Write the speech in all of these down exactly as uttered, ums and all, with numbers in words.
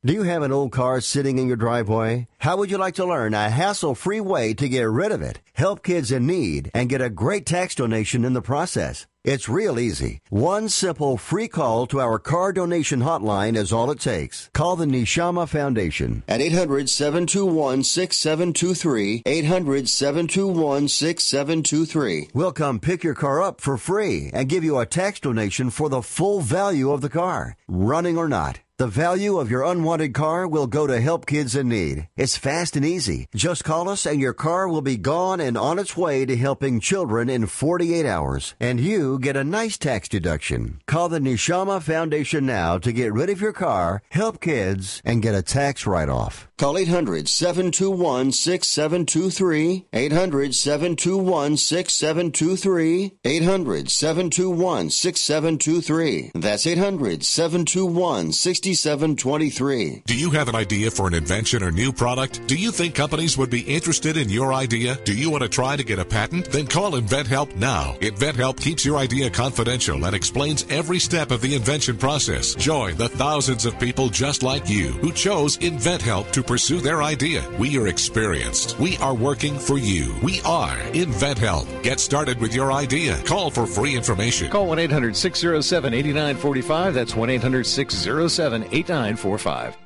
Do you have an old car sitting in your driveway? How would you like to learn a hassle-free way to get rid of it, help kids in need, and get a great tax donation in the process? It's real easy. One simple free call to our car donation hotline is all it takes. Call the Neshama Foundation at eight hundred, seven two one, six seven two three, eight hundred, seven two one, six seven two three. We'll come pick your car up for free and give you a tax donation for the full value of the car, running or not. The value of your unwanted car will go to help kids in need. It's fast and easy. Just call us and your car will be gone and on its way to helping children in forty-eight hours. And you get a nice tax deduction. Call the Neshama Foundation now to get rid of your car, help kids, and get a tax write-off. Call eight hundred, seven two one, six seven two three, eight hundred, seven two one, six seven two three, eight hundred, seven two one, six seven two three. That's eight hundred, seven two one, six seven two three. Do you have an idea for an invention or new product? Do you think companies would be interested in your idea? Do you want to try to get a patent? Then call InventHelp now. InventHelp keeps your idea confidential and explains every step of the invention process. Join the thousands of people just like you who chose InventHelp to pursue their idea. We are experienced. We are working for you. We are InventHelp. Get started with your idea. Call for free information. Call one eight hundred, six oh seven, eight nine four five. That's one eight hundred, six oh seven, eight nine four five.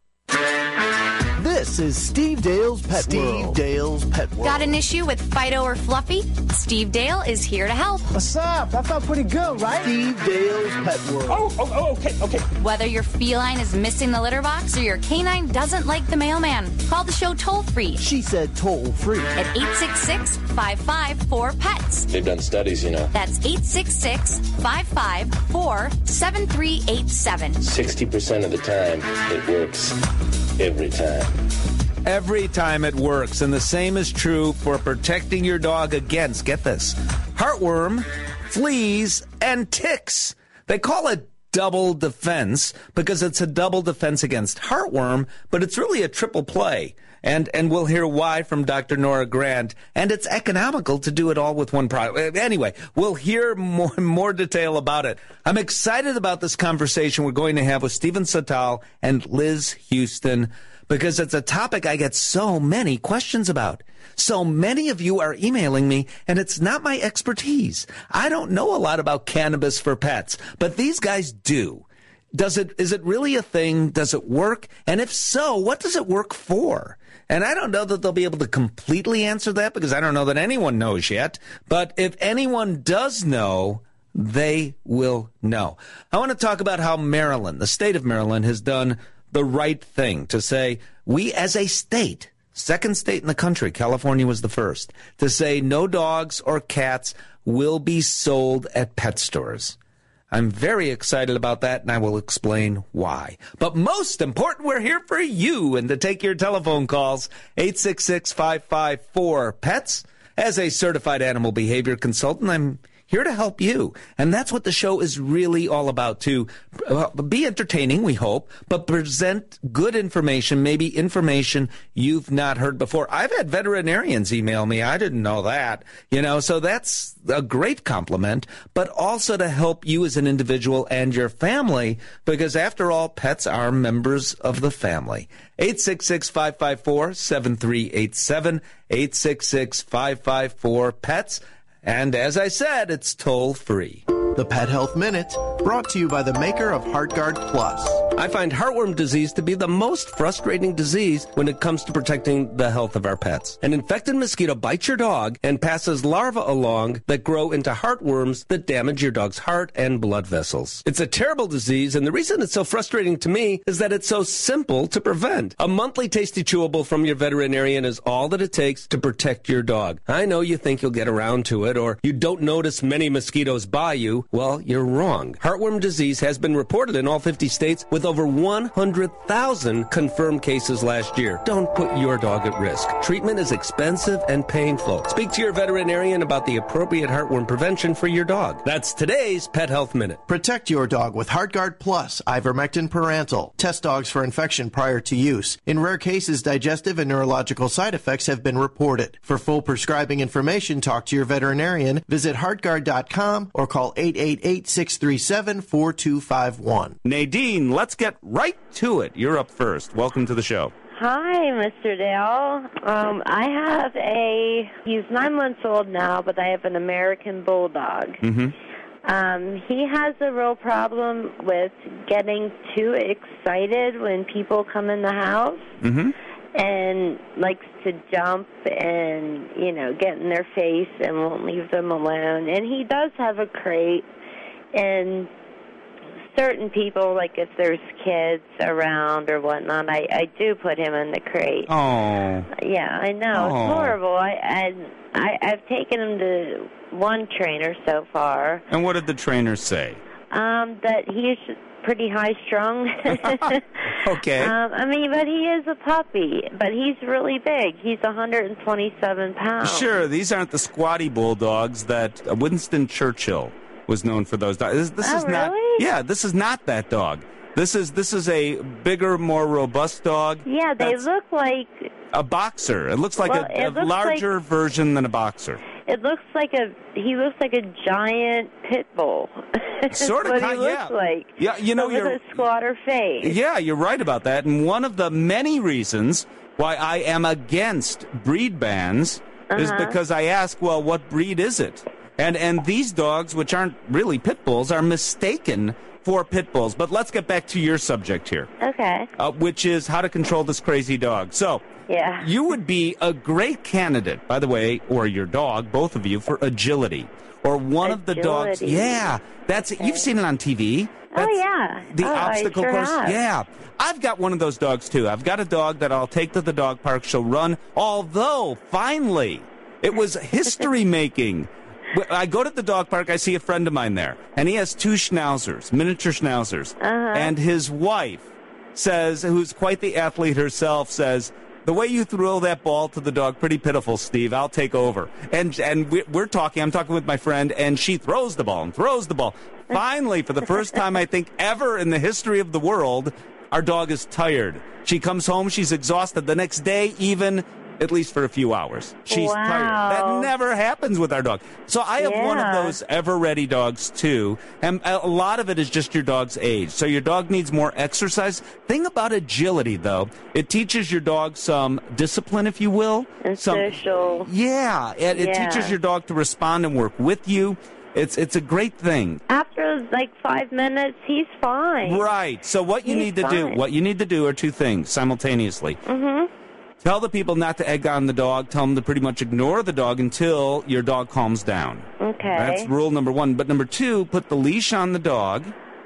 This is Steve Dale's Pet Steve World. Steve Dale's Pet World. Got an issue with Fido or Fluffy? Steve Dale is here to help. What's up? That felt pretty good, right? Steve Dale's Pet World. Oh, oh, oh, okay, okay. Whether your feline is missing the litter box or your canine doesn't like the mailman, call the show toll-free. She said toll-free. At eight six six, five five four, P E T S. They've done studies, you know. That's eight six six, five five four, seven three eight seven. sixty percent of the time, it works. Every time. Every time it works, and the same is true for protecting your dog against, get this, heartworm, fleas, and ticks. They call it double defense because it's a double defense against heartworm, but it's really a triple play. And and we'll hear why from Doctor Nora Grant. And it's economical to do it all with one product. Anyway, we'll hear more more detail about it. I'm excited about this conversation we're going to have with Stephen Satal and Liz Houston, because it's a topic I get so many questions about. So many of you are emailing me, and it's not my expertise. I don't know a lot about cannabis for pets, but these guys do. Does it, is it really a thing? Does it work? And if so, what does it work for? And I don't know that they'll be able to completely answer that, because I don't know that anyone knows yet. But if anyone does know, they will know. I want to talk about how Maryland, the state of Maryland, has done the right thing to say, we as a state, second state in the country, California was the first, to say no dogs or cats will be sold at pet stores. I'm very excited about that, and I will explain why. But most important, we're here for you and to take your telephone calls, eight six six, five five four, P E T S. As a certified animal behavior consultant, I'm here to help you. And that's what the show is really all about, to uh, be entertaining, we hope, but present good information, maybe information you've not heard before. I've had veterinarians email me. I didn't know that, you know, so that's a great compliment, but also to help you as an individual and your family, because after all, pets are members of the family. eight six six, five five four, seven three eight seven, eight six six, five five four, P E T S. And as I said, it's toll-free. The Pet Health Minute, brought to you by the maker of HeartGuard Plus. I find heartworm disease to be the most frustrating disease when it comes to protecting the health of our pets. An infected mosquito bites your dog and passes larvae along that grow into heartworms that damage your dog's heart and blood vessels. It's a terrible disease, and the reason it's so frustrating to me is that it's so simple to prevent. A monthly tasty chewable from your veterinarian is all that it takes to protect your dog. I know you think you'll get around to it, or you don't notice many mosquitoes by you. Well, you're wrong. Heartworm disease has been reported in all fifty states with over one hundred thousand confirmed cases last year. Don't put your dog at risk. Treatment is expensive and painful. Speak to your veterinarian about the appropriate heartworm prevention for your dog. That's today's Pet Health Minute. Protect your dog with HeartGuard Plus, ivermectin parental. Test dogs for infection prior to use. In rare cases, digestive and neurological side effects have been reported. For full prescribing information, talk to your veterinarian. Visit heartguard dot com or call eight eight eight eight, six three seven, four two five one. Nadine, let's get right to it. You're up first. Welcome to the show. Hi, Mister Dale. Um, I have a, he's nine months old now, but I have an American Bulldog. Mm-hmm. Um, he has a real problem with getting too excited when people come in the house. Mm-hmm. And likes to jump and, you know, get in their face and won't leave them alone. And he does have a crate, and certain people, like if there's kids around or whatnot, I, I do put him in the crate. Oh. Yeah, I know. Oh. It's horrible. I, I, I, I've taken him to one trainer so far. And what did the trainer say? Um, that he's pretty high-strung. Okay. Um, I mean, but he is a puppy, but he's really big. He's one hundred twenty-seven pounds. Sure, these aren't the squatty bulldogs that uh, Winston Churchill was known for. Those dogs. This, this oh, is not. Really? Yeah, this is not that dog. This is this is a bigger, more robust dog. Yeah, they That's look like a boxer. It looks like well, a, a looks larger like, version than a boxer. It looks like a. He looks like a giant pit bull. Sort of. what kind, he looks yeah. like. Yeah, you know, but you're with a squatter face. Yeah, you're right about that. And one of the many reasons why I am against breed bans uh-huh. is because I ask, well, what breed is it? And and these dogs, which aren't really pit bulls, are mistaken for pit bulls. But let's get back to your subject here. Okay. Uh, which is how to control this crazy dog. So, yeah. You would be a great candidate, by the way, or your dog, both of you, for agility. Or one agility. of the dogs. Yeah. That's okay. You've seen it on T V. That's oh, yeah. The oh, obstacle I sure course. Have. Yeah. I've got one of those dogs, too. I've got a dog that I'll take to the dog park. She'll run. Although, finally, it was history-making. I go to the dog park, I see a friend of mine there, and he has two schnauzers, miniature schnauzers. Uh-huh. And his wife says, who's quite the athlete herself, says, the way you throw that ball to the dog, pretty pitiful, Steve. I'll take over. And and we're talking, I'm talking with my friend, and she throws the ball and throws the ball. Finally, for the first time, I think, ever in the history of the world, our dog is tired. She comes home, she's exhausted. The next day, even... at least for a few hours. She's wow. tired. That never happens with our dog. So I have yeah. one of those ever-ready dogs, too. And a lot of it is just your dog's age. So your dog needs more exercise. Thing about agility, though, it teaches your dog some discipline, if you will. And some, social. Yeah. It, it yeah. teaches your dog to respond and work with you. It's it's a great thing. After like five minutes, he's fine. Right. So what you he's need to fine. do, what you need to do are two things simultaneously. Mm-hmm. Tell the people not to egg on the dog. Tell them to pretty much ignore the dog until your dog calms down. Okay. That's rule number one. But number two, put the leash on the dog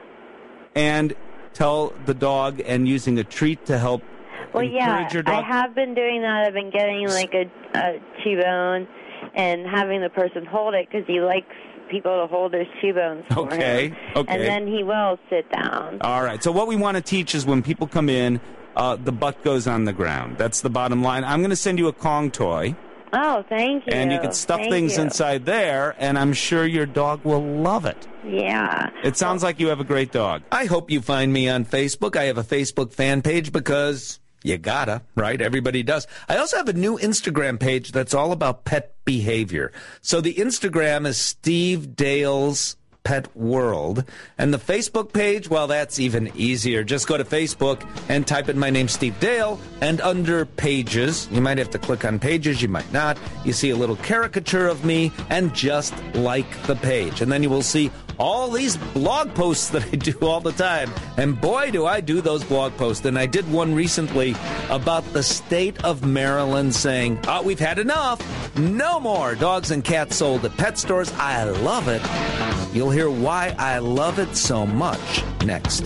and tell the dog and using a treat to help well, encourage yeah, your dog. I have been doing that. I've been getting like a, a T-bone and having the person hold it because he likes people to hold his T-bones for okay. him. Okay. And then he will sit down. All right. So what we want to teach is when people come in, Uh, the butt goes on the ground. That's the bottom line. I'm going to send you a Kong toy. Oh, thank you. And you can stuff thank things you. inside there, and I'm sure your dog will love it. Yeah. It sounds like you have a great dog. I hope you find me on Facebook. I have a Facebook fan page because you gotta, right? Everybody does. I also have a new Instagram page that's all about pet behavior. So the Instagram is Steve Dale's Pet World. And the Facebook page, well, that's even easier. Just go to Facebook and type in my name, Steve Dale, and under Pages, you might have to click on Pages, you might not. You see a little caricature of me, and just like the page. And then you will see all these blog posts that I do all the time. And boy, do I do those blog posts. And I did one recently about the state of Maryland saying, oh, we've had enough. No more dogs and cats sold at pet stores. I love it. You'll hear why I love it so much next.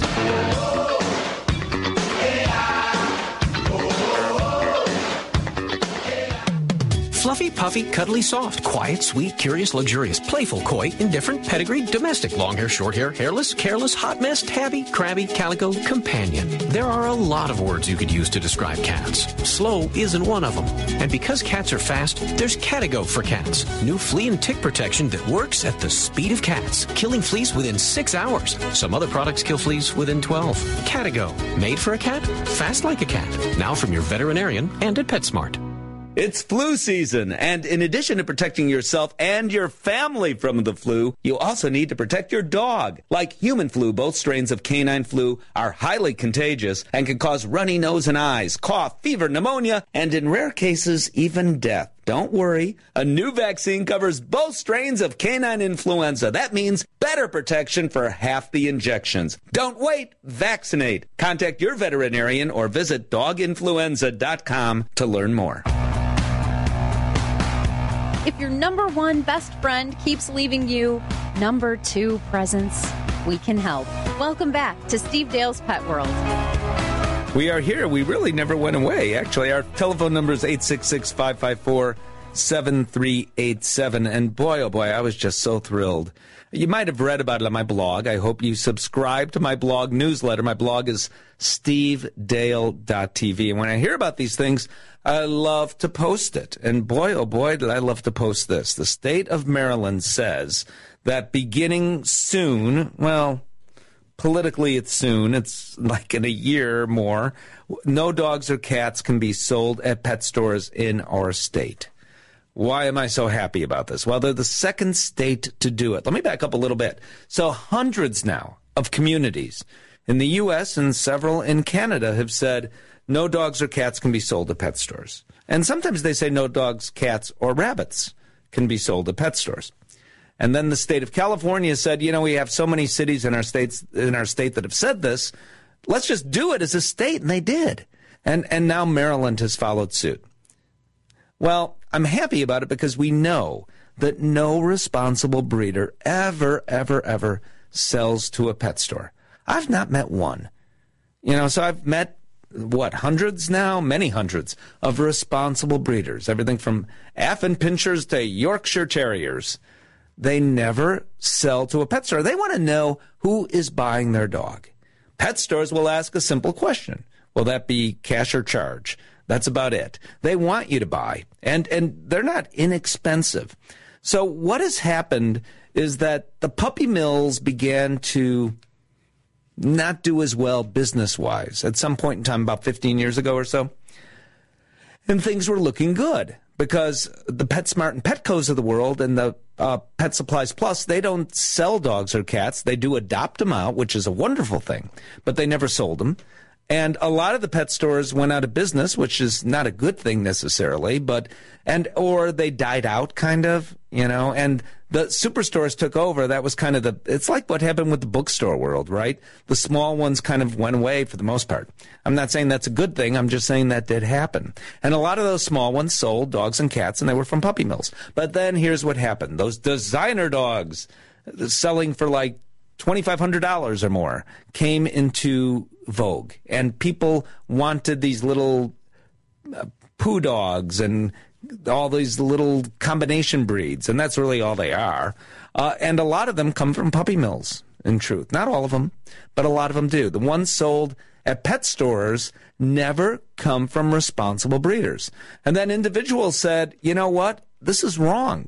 Fluffy, puffy, cuddly, soft, quiet, sweet, curious, luxurious, playful, coy, indifferent, pedigree, domestic, long hair, short hair, hairless, careless, hot mess, tabby, crabby, calico, companion. There are a lot of words you could use to describe cats. Slow isn't one of them. And because cats are fast, there's Catigo for cats. New flea and tick protection that works at the speed of cats, killing fleas within six hours. Some other products kill fleas within twelve. Catigo, made for a cat, fast like a cat. Now from your veterinarian and at PetSmart. It's flu season, and in addition to protecting yourself and your family from the flu, you also need to protect your dog. Like human flu, both strains of canine flu are highly contagious and can cause runny nose and eyes, cough, fever, pneumonia, and in rare cases, even death. Don't worry, a new vaccine covers both strains of canine influenza. That means better protection for half the injections. Don't wait, vaccinate. Contact your veterinarian or visit dog influenza dot com to learn more. If your number one best friend keeps leaving you number two presents, we can help. Welcome back to Steve Dale's Pet World. We are here. We really never went away. Actually, our telephone number is eight six six, five five four, seven three eight seven. And boy, oh boy, I was just so thrilled. You might have read about it on my blog. I hope you subscribe to my blog newsletter. My blog is steve dale dot t v. And when I hear about these things, I love to post it. And boy, oh boy, did I love to post this. The state of Maryland says that beginning soon, well, politically it's soon, it's like in a year or more, no dogs or cats can be sold at pet stores in our state. Why am I so happy about this? Well, they're the second state to do it. Let me back up a little bit. So hundreds now of communities in the U S and several in Canada have said no dogs or cats can be sold at pet stores. And sometimes they say no dogs, cats, or rabbits can be sold at pet stores. And then the state of California said, you know, we have so many cities in our states in our state that have said this. Let's just do it as a state. And they did. And and now Maryland has followed suit. Well, I'm happy about it because we know that no responsible breeder ever, ever, ever sells to a pet store. I've not met one. You know, so I've met, what, hundreds now? Many hundreds of responsible breeders. Everything from Affin Pinschers to Yorkshire Terriers. They never sell to a pet store. They want to know who is buying their dog. Pet stores will ask a simple question. Will that be cash or charge? That's about it. They want you to buy, and, and they're not inexpensive. So what has happened is that the puppy mills began to not do as well business-wise at some point in time, about fifteen years ago or so. And things were looking good because the PetSmart and Petcos of the world and the uh, Pet Supplies Plus, they don't sell dogs or cats. They do adopt them out, which is a wonderful thing, but they never sold them. And a lot of the pet stores went out of business, which is not a good thing necessarily, but, and, or they died out kind of, you know, and the superstores took over. That was kind of the, it's like what happened with the bookstore world, right? The small ones kind of went away for the most part. I'm not saying that's a good thing. I'm just saying that did happen. And a lot of those small ones sold dogs and cats, and they were from puppy mills. But then here's what happened. Those designer dogs selling for like twenty-five hundred dollars or more came into vogue, and people wanted these little uh, poo dogs and all these little combination breeds, and that's really all they are. Uh, and a lot of them come from puppy mills, in truth. Not all of them, but a lot of them do. The ones sold at pet stores never come from responsible breeders. And then individuals said, you know what, this is wrong,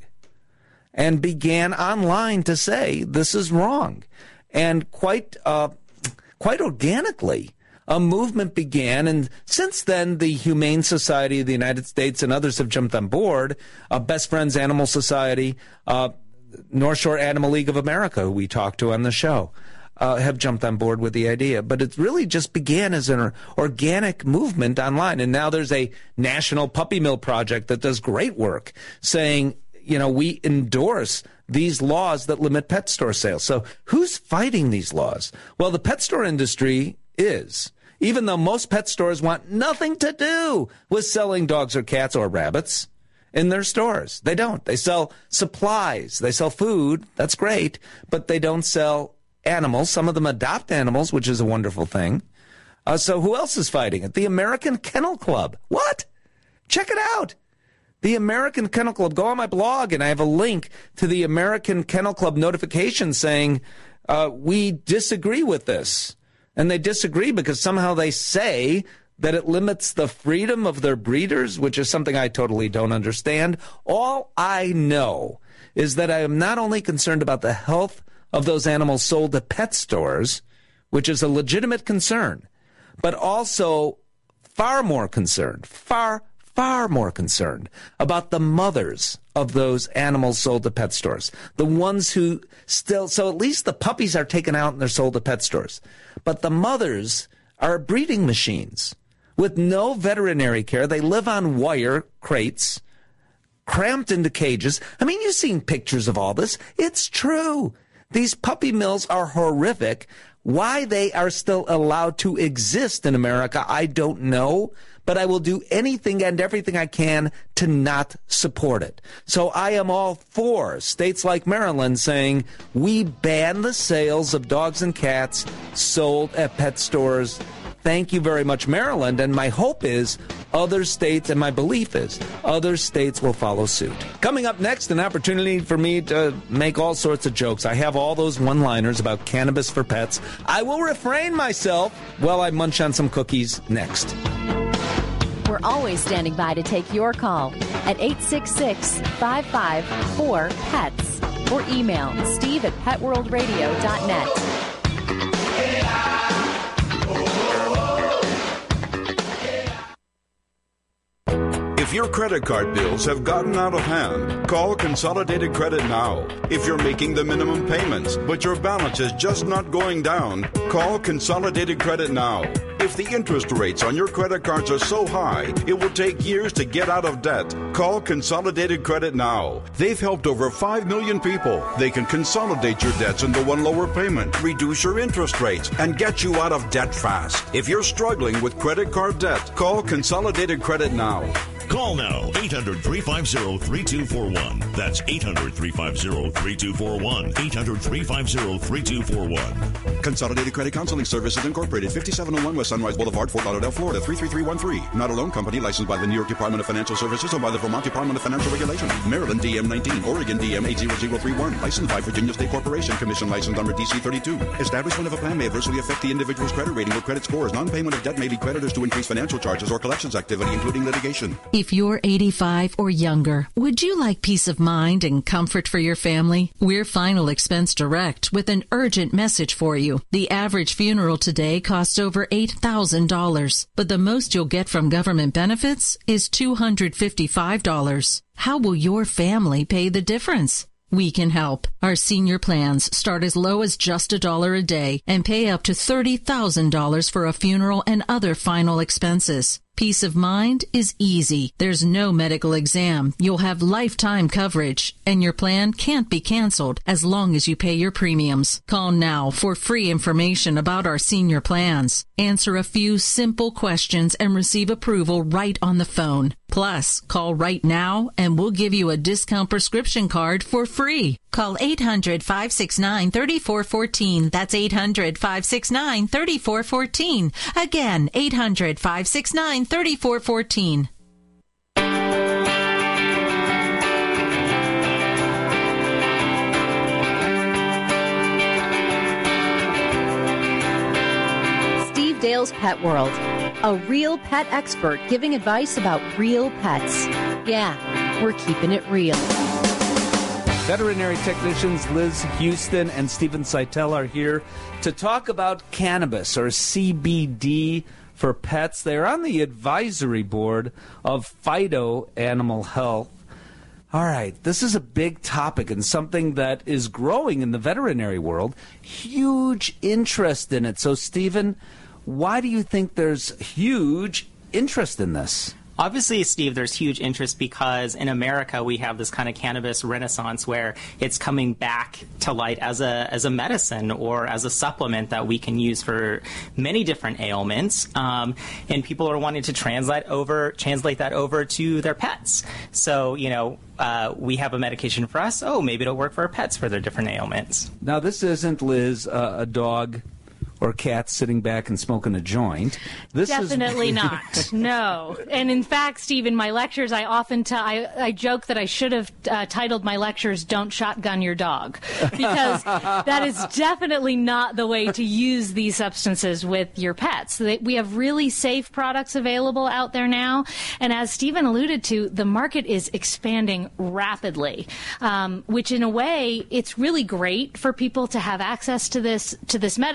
and began online to say this is wrong. And quite uh, quite organically, a movement began. And since then, the Humane Society of the United States and others have jumped on board. Uh, Best Friends Animal Society, uh, North Shore Animal League of America, who we talked to on the show, uh, have jumped on board with the idea. But it really just began as an organic movement online. And now there's a national puppy mill project that does great work saying, you know, we endorse these laws that limit pet store sales. So who's fighting these laws? Well, the pet store industry is, even though most pet stores want nothing to do with selling dogs or cats or rabbits in their stores. They don't. They sell supplies. They sell food. That's great. But they don't sell animals. Some of them adopt animals, which is a wonderful thing. Uh, so who else is fighting it? The American Kennel Club. What? Check it out. The American Kennel Club. Go on my blog, and I have a link to the American Kennel Club notification saying, uh, we disagree with this. And they disagree because somehow they say that it limits the freedom of their breeders, which is something I totally don't understand. All I know is that I am not only concerned about the health of those animals sold at pet stores, which is a legitimate concern, but also far more concerned, far far more concerned about the mothers of those animals sold to pet stores. The ones who still, so at least the puppies are taken out and they're sold to pet stores. But the mothers are breeding machines with no veterinary care. They live on wire crates, cramped into cages. I mean, you've seen pictures of all this. It's true. These puppy mills are horrific. Why they are still allowed to exist in America, I don't know, but I will do anything and everything I can to not support it. So I am all for states like Maryland saying we ban the sales of dogs and cats sold at pet stores. Thank you very much, Maryland. And my hope is other states, and my belief is other states will follow suit. Coming up next, an opportunity for me to make all sorts of jokes. I have all those one-liners about cannabis for pets. I will refrain myself while I munch on some cookies next. We're always standing by to take your call at eight six six, five five four, P E T S or email steve at pet world radio dot net. If your credit card bills have gotten out of hand, call Consolidated Credit now. If you're making the minimum payments, but your balance is just not going down, call Consolidated Credit now. If the interest rates on your credit cards are so high, it will take years to get out of debt. Call Consolidated Credit now. They've helped over five million people. They can consolidate your debts into one lower payment, reduce your interest rates, and get you out of debt fast. If you're struggling with credit card debt, call Consolidated Credit now. Call now, eight hundred, three five zero, three two four one. That's eight hundred, three five zero, three two four one. eight hundred, three five zero, three two four one. Consolidated Credit Counseling Services Incorporated, fifty-seven oh one West Sunrise Boulevard, Fort Lauderdale, Florida, three three three one three. Not a loan company licensed by the New York Department of Financial Services or by the Vermont Department of Financial Regulation. Maryland D M nineteen, Oregon D M eight zero zero three one. Licensed by Virginia State Corporation. Commission license number D C thirty-two. Establishment of a plan may adversely affect the individual's credit rating or credit scores. Non-payment of debt may lead creditors to increase financial charges or collections activity, including litigation. If you're eighty-five or younger, would you like peace of mind and comfort for your family? We're Final Expense Direct with an urgent message for you. The average funeral today costs over eight thousand dollars, but the most you'll get from government benefits is two hundred fifty-five dollars. How will your family pay the difference? We can help. Our senior plans start as low as just a dollar a day and pay up to thirty thousand dollars for a funeral and other final expenses. Peace of mind is easy. There's no medical exam. You'll have lifetime coverage, and your plan can't be canceled as long as you pay your premiums. Call now for free information about our senior plans. Answer a few simple questions and receive approval right on the phone. Plus, call right now and we'll give you a discount prescription card for free. Call eight hundred, five six nine, three four one four. That's eight hundred, five six nine, three four one four. Again, eight hundred, five six nine, three four one four. Steve Dale's Pet World, a real pet expert giving advice about real pets. Yeah, we're keeping it real. Veterinary technicians Liz Houston and Stephen Seitel are here to talk about cannabis, or C B D, for pets. They're on the advisory board of Fido Animal Health. All right, this is a big topic and something that is growing in the veterinary world. Huge interest in it. So, Stephen, why do you think there's huge interest in this? Obviously, Steve, there's huge interest because in America we have this kind of cannabis renaissance where it's coming back to light as a as a medicine or as a supplement that we can use for many different ailments, um, and people are wanting to translate over translate that over to their pets. So, you know, uh, we have a medication for us. Oh, maybe it'll work for our pets for their different ailments. Now, this isn't, Liz, uh, a dog or cat sitting back and smoking a joint. This Definitely is... not. No. And in fact, Steve, in my lectures, I often t- I, I joke that I should have uh, titled my lectures, Don't Shotgun Your Dog. Because that is definitely not the way to use these substances with your pets. We have really safe products available out there now. And as Stephen alluded to, the market is expanding rapidly, um, which in a way, it's really great for people to have access to this, to this medicine, to this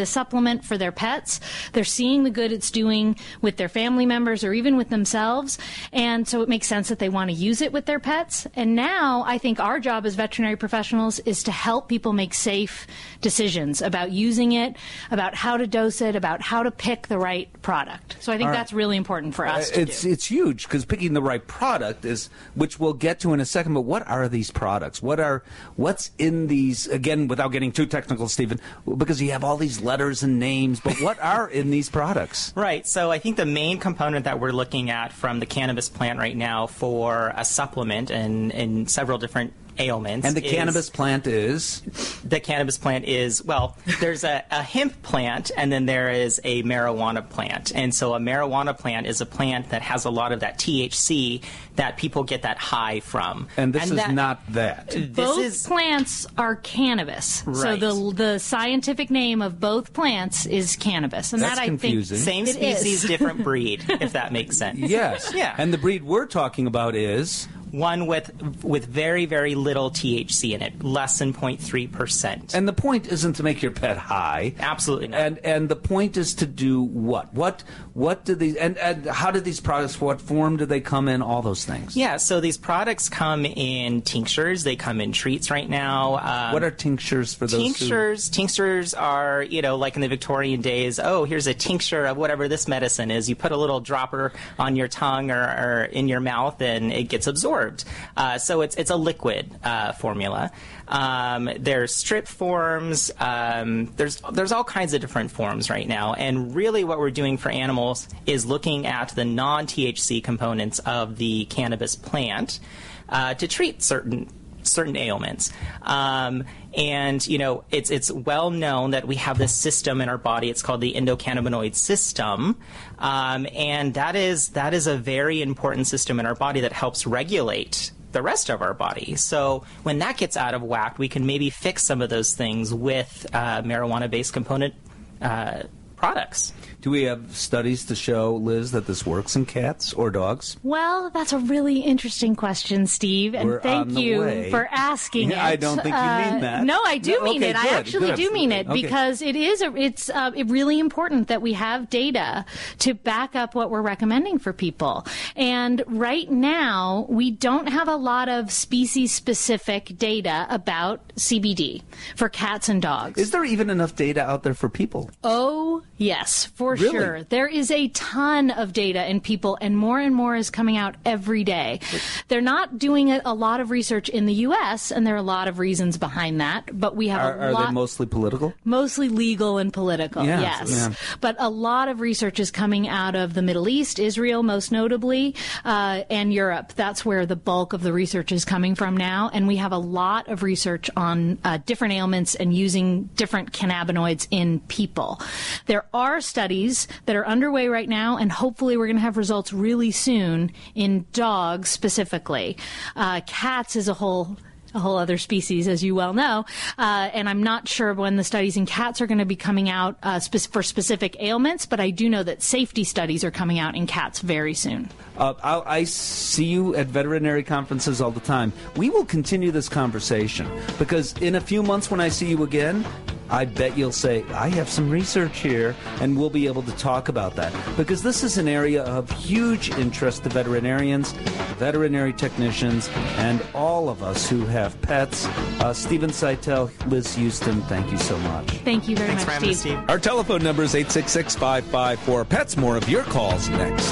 supplement for their pets. They're seeing the good it's doing with their family members or even with themselves. And so it makes sense that they want to use it with their pets. And now I think our job as veterinary professionals is to help people make safe decisions about using it, about how to dose it, about how to pick the right product. So I think All right. that's really important for us to It's do. it's huge because picking the right product is, which we'll get to in a second. But what are these products? What are what's in these? Again, without getting too technical, Stephen, because you have all these letters and names. But what are in these products? Right. So I think the main component that we're looking at from the cannabis plant right now for a supplement and in several different ailments. And the is, cannabis plant is? The cannabis plant is, well, there's a, a hemp plant and then there is a marijuana plant. And so a marijuana plant is a plant that has a lot of that T H C that people get that high from. And this and is that, not that. This both is, plants are cannabis. So Right. the the scientific name of both plants is cannabis. And That's that I confusing. think Same it species, is. different breed, if that makes sense. Yes. Yeah. And the breed we're talking about is? One with with very, very little T H C in it, less than zero point three percent. And the point isn't to make your pet high. Absolutely not. And and the point is to do what? What what do these and, and how do these products, what form do they come in, all those things? Yeah, so these products come in tinctures. They come in treats right now. Um, What are tinctures for those tinctures? who... Tinctures are, you know, like in the Victorian days, oh, here's a tincture of whatever this medicine is. You put a little dropper on your tongue or, or in your mouth and it gets absorbed. Uh, so it's it's a liquid uh, formula. Um, there's strip forms. Um, there's there's all kinds of different forms right now. And really what we're doing for animals is looking at the non-T H C components of the cannabis plant uh, to treat certain certain ailments. Um, and, you know, it's it's well known that we have this system in our body. It's called the endocannabinoid system. Um, and that is that is a very important system in our body that helps regulate the rest of our body. So when that gets out of whack, we can maybe fix some of those things with uh, marijuana-based component uh, products. Do we have studies to show, Liz, that this works in cats or dogs? Well, that's a really interesting question, Steve, and We're on thank the you way. for asking Yeah, it. I don't think you Uh, mean that. No, I do No, mean okay, it. I good, actually good. do mean it Okay. because it is a, it's uh, it really important that we have data to back up what we're recommending for people. And right now, we don't have a lot of species-specific data about C B D for cats and dogs. Is there even enough data out there for people? Oh, yes, for Really? sure. There is a ton of data in people, and more and more is coming out every day. They're not doing a, a lot of research in the U S, and there are a lot of reasons behind that, but we have Are, a are lot... they mostly political? Mostly legal and political, Yeah, yes. yeah. But a lot of research is coming out of the Middle East, Israel most notably, uh, and Europe. That's where the bulk of the research is coming from now. And we have a lot of research on uh, different ailments and using different cannabinoids in people. There are studies that are underway right now, and hopefully we're going to have results really soon in dogs specifically. Uh, cats is a whole a whole other species, as you well know. Uh, and I'm not sure when the studies in cats are going to be coming out uh, spe- for specific ailments, but I do know that safety studies are coming out in cats very soon. Uh, I'll, I see you at veterinary conferences all the time. We will continue this conversation because in a few months when I see you again, I bet you'll say, I have some research here, and we'll be able to talk about that. Because this is an area of huge interest to veterinarians, veterinary technicians, and all of us who have pets. Uh, Stephen Seitel, Liz Houston, thank you so much. Thank you very Thanks for much, having us, Steve. Steve. Our telephone number is eight six six, five five four, PETS. More of your calls next.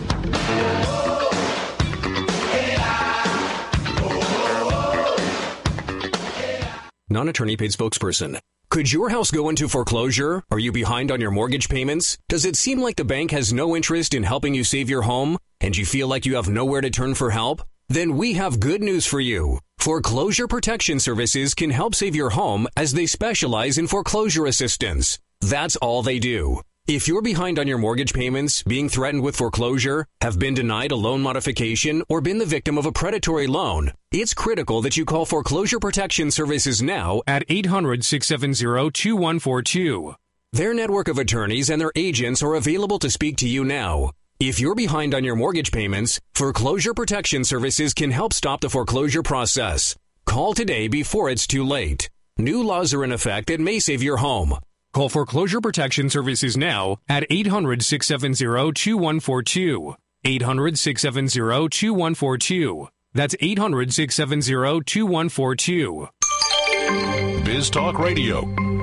Non-attorney paid spokesperson. Could your house go into foreclosure? Are you behind on your mortgage payments? Does it seem like the bank has no interest in helping you save your home? And you feel like you have nowhere to turn for help? Then we have good news for you. Foreclosure Protection Services can help save your home as they specialize in foreclosure assistance. That's all they do. If you're behind on your mortgage payments, being threatened with foreclosure, have been denied a loan modification, or been the victim of a predatory loan, it's critical that you call Foreclosure Protection Services now at eight hundred, six seven zero, two one four two. Their network of attorneys and their agents are available to speak to you now. If you're behind on your mortgage payments, Foreclosure Protection Services can help stop the foreclosure process. Call today before it's too late. New laws are in effect that may save your home. Call Foreclosure Protection Services now at eight hundred, six seven zero, two one four two. eight hundred, six seven zero, two one four two. That's eight hundred, six seven zero, two one four two. Biz Talk Radio.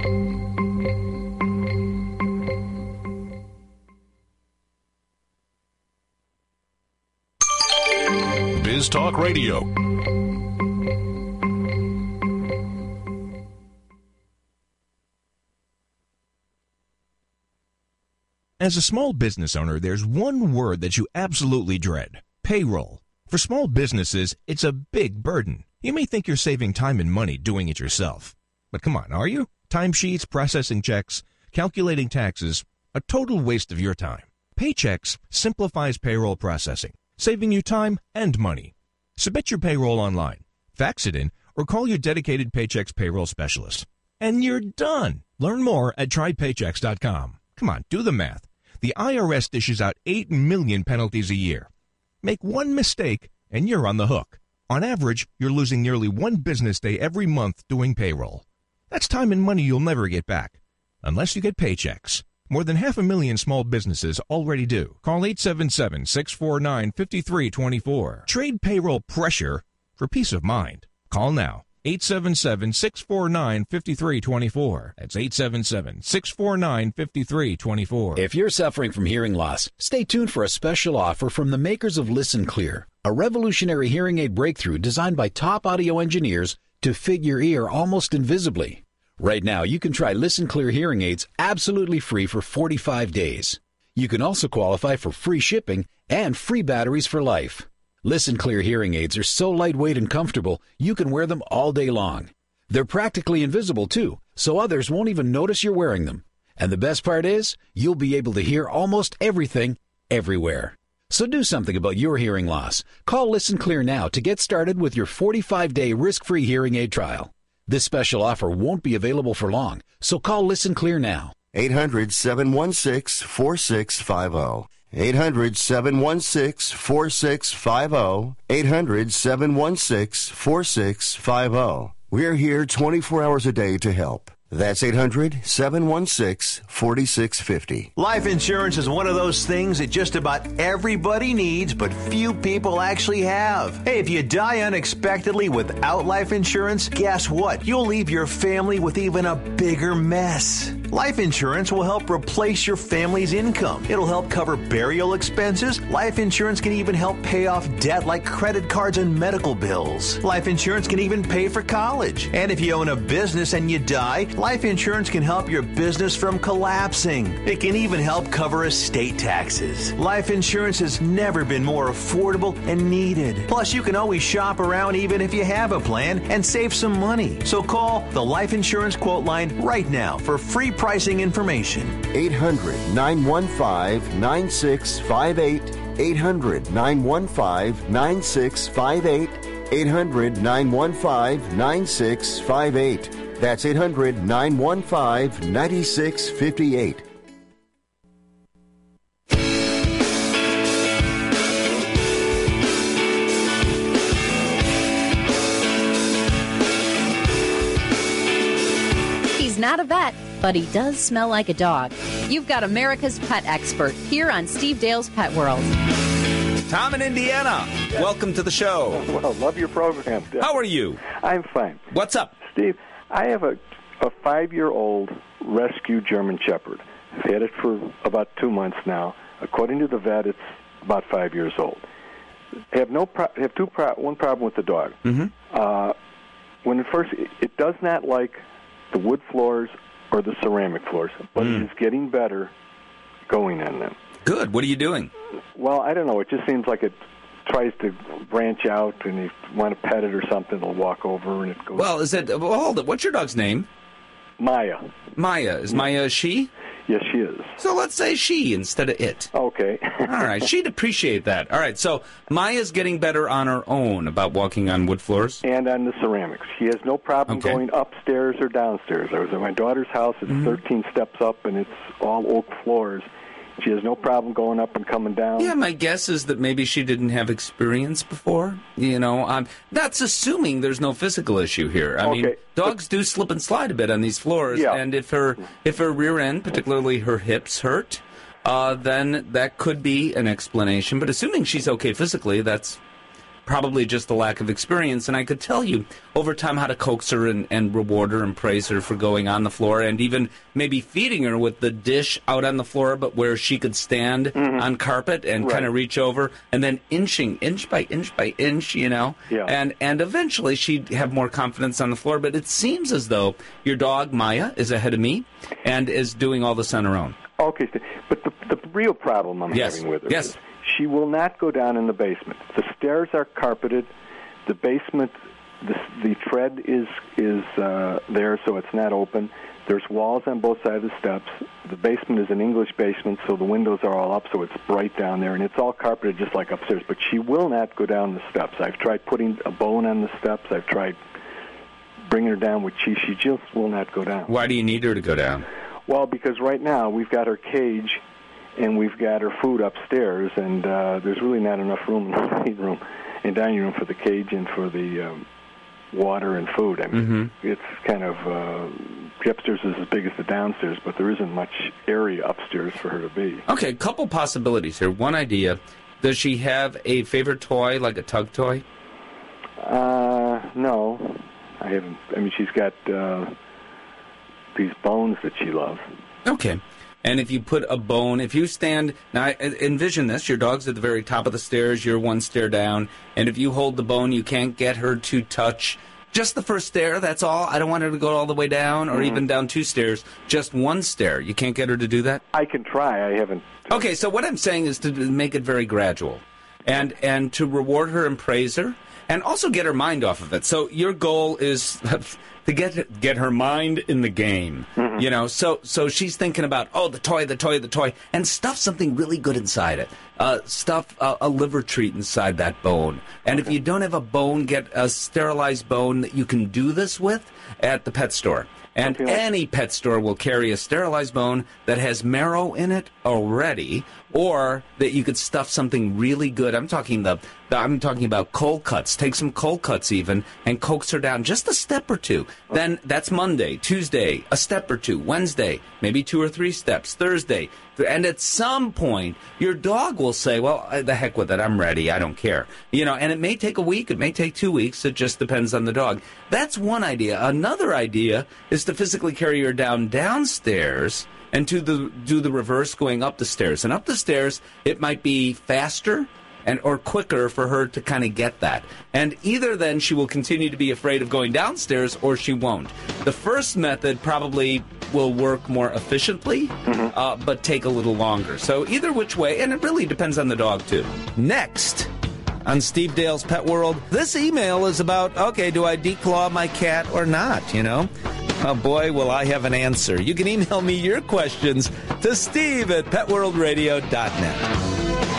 Biz Talk Radio. As a small business owner, there's one word that you absolutely dread: payroll. For small businesses, it's a big burden. You may think you're saving time and money doing it yourself. But come on, are you? Timesheets, processing checks, calculating taxes, a total waste of your time. Paychex simplifies payroll processing, saving you time and money. Submit your payroll online, fax it in, or call your dedicated Paychex payroll specialist. And you're done. Learn more at try paychex dot com. Come on, do the math. The I R S dishes out eight million penalties a year. Make one mistake, and you're on the hook. On average, you're losing nearly one business day every month doing payroll. That's time and money you'll never get back, unless you get Paychex. More than half a million small businesses already do. Call eight seven seven, six four nine, five three two four. Trade payroll pressure for peace of mind. Call now. eight seven seven, six four nine, five three two four. That's eight seven seven, six four nine, five three two four. If you're suffering from hearing loss, stay tuned for a special offer from the makers of Listen Clear, a revolutionary hearing aid breakthrough designed by top audio engineers to fit your ear almost invisibly. Right now, you can try Listen Clear hearing aids absolutely free for forty-five days. You can also qualify for free shipping and free batteries for life. Listen Clear hearing aids are so lightweight and comfortable, you can wear them all day long. They're practically invisible, too, so others won't even notice you're wearing them. And the best part is, you'll be able to hear almost everything, everywhere. So do something about your hearing loss. Call Listen Clear now to get started with your forty-five day risk-free hearing aid trial. This special offer won't be available for long, so call Listen Clear now. eight hundred, seven one six, four six five zero. eight hundred, seven one six, four six five zero. eight hundred, seven one six, four six five zero. We're here twenty-four hours a day to help. That's eight hundred, seven one six, four six five zero. Life insurance is one of those things that just about everybody needs, but few people actually have. Hey, if you die unexpectedly without life insurance, guess what? You'll leave your family with even a bigger mess. Life insurance will help replace your family's income. It'll help cover burial expenses. Life insurance can even help pay off debt like credit cards and medical bills. Life insurance can even pay for college. And if you own a business and you die, life insurance can help your business from collapsing. It can even help cover estate taxes. Life insurance has never been more affordable and needed. Plus, you can always shop around even if you have a plan and save some money. So call the Life Insurance Quote Line right now for free pricing information. eight hundred, nine one five, nine six five eight. eight hundred, nine one five, nine six five eight. eight hundred, nine one five, nine six five eight. That's eight hundred, nine one five, nine six five eight. He's not a vet, but he does smell like a dog. You've got America's pet expert here on Steve Dale's Pet World. Tom in Indiana, welcome to the show. Well, love your program. How are you? I'm fine. What's up? Steve, I have a, a five-year-old rescue German Shepherd. I've had it for about two months now. According to the vet, it's about five years old. I have no pro- I have two pro- one problem with the dog. Mm-hmm. Uh, when it first, it, it does not like the wood floors or the ceramic floors, but mm. it is getting better going on them. Good. What are you doing? Well, I don't know. It just seems like it tries to branch out, and if you want to pet it or something, it'll walk over and it goes. Well, is it? Well, hold it. What's your dog's name? Maya. Maya. Is Maya a she? Yes, she is. So let's say she instead of it. Okay. All right. She'd appreciate that. All right. So Maya's getting better on her own about walking on wood floors? And on the ceramics. She has no problem okay. going upstairs or downstairs. I was at my daughter's house. It's mm-hmm. thirteen steps up, and it's all oak floors. She has no problem going up and coming down. Yeah, my guess is that maybe she didn't have experience before. You know, um, that's assuming there's no physical issue here. I Okay, mean, dogs do slip and slide a bit on these floors, Yeah. and if her if her rear end, particularly her hips, hurt, uh, then that could be an explanation. But assuming she's okay physically, that's probably just a lack of experience. And I could tell you over time how to coax her and, and reward her and praise her for going on the floor, and even maybe feeding her with the dish out on the floor, but where she could stand Mm-hmm. on carpet and Right. kind of reach over, and then inching, inch by inch by inch, you know. Yeah. And and eventually she'd have more confidence on the floor. But it seems as though your dog, Maya, is ahead of me and is doing all this on her own. Okay, Steve. But the, the real problem I'm Yes. having with her Yes. is she will not go down in the basement. The stairs are carpeted. The basement, the, the tread is is uh, there, so it's not open. There's walls on both sides of the steps. The basement is an English basement, so the windows are all up, so it's bright down there, and it's all carpeted just like upstairs. But she will not go down the steps. I've tried putting a bone on the steps. I've tried bringing her down with cheese. She just will not go down. Why do you need her to go down? Well, because right now we've got her cage and we've got her food upstairs, and uh, there's really not enough room in the living room and dining room for the cage and for the um, water and food. I mean, Mm-hmm. it's kind of, uh, the upstairs is as big as the downstairs, but there isn't much area upstairs for her to be. Okay, a couple possibilities here. One idea, does she have a favorite toy, like a tug toy? Uh, no, I haven't. I mean, she's got uh, these bones that she loves. Okay. And if you put a bone, if you stand, now I- envision this, your dog's at the very top of the stairs, you're one stair down, and if you hold the bone, you can't get her to touch just the first stair, that's all. I don't want her to go all the way down or Mhm. even down two stairs, just one stair. You can't get her to do that? I can try. I haven't. Okay, so what I'm saying is to make it very gradual and and to reward her and praise her and also get her mind off of it. So your goal is to get get her mind in the game. Mm-hmm. You know, so so she's thinking about, oh, the toy, the toy, the toy, and stuff something really good inside it. Uh, stuff uh, a liver treat inside that bone. And if you don't have a bone, get a sterilized bone that you can do this with at the pet store. And any pet store will carry a sterilized bone that has marrow in it already, or that you could stuff something really good. I'm talking the, the I'm talking about cold cuts. Take some cold cuts even and coax her down just a step or two. Then that's Monday, Tuesday, a step or two, Wednesday, maybe two or three steps, Thursday. And at some point, your dog will say, well, the heck with it, I'm ready, I don't care. You know, and it may take a week, it may take two weeks, it just depends on the dog. That's one idea. Another idea is to physically carry her down downstairs and to the do the reverse going up the stairs. And up the stairs, it might be faster and or quicker for her to kind of get that. And either then she will continue to be afraid of going downstairs or she won't. The first method probably will work more efficiently, uh, but take a little longer. So either which way, and it really depends on the dog too. Next on Steve Dale's Pet World, this email is about, okay, do I declaw my cat or not, you know? Oh boy, will I have an answer. You can email me your questions to steve at pet world radio dot net.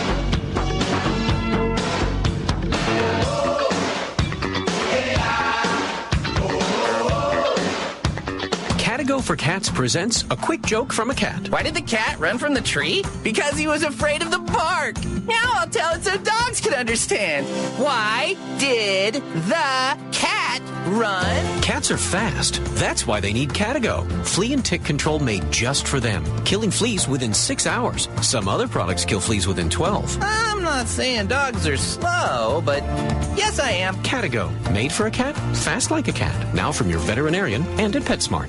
Catigo for Cats presents A Quick Joke from a Cat. Why did the cat run from the tree? Because he was afraid of the bark. Now I'll tell it so dogs can understand. Why did the cat run? Cats are fast. That's why they need Catigo. Flea and tick control made just for them. Killing fleas within six hours. Some other products kill fleas within twelve. I'm not saying dogs are slow, but yes, I am. Catigo. Made for a cat, fast like a cat. Now from your veterinarian and at PetSmart.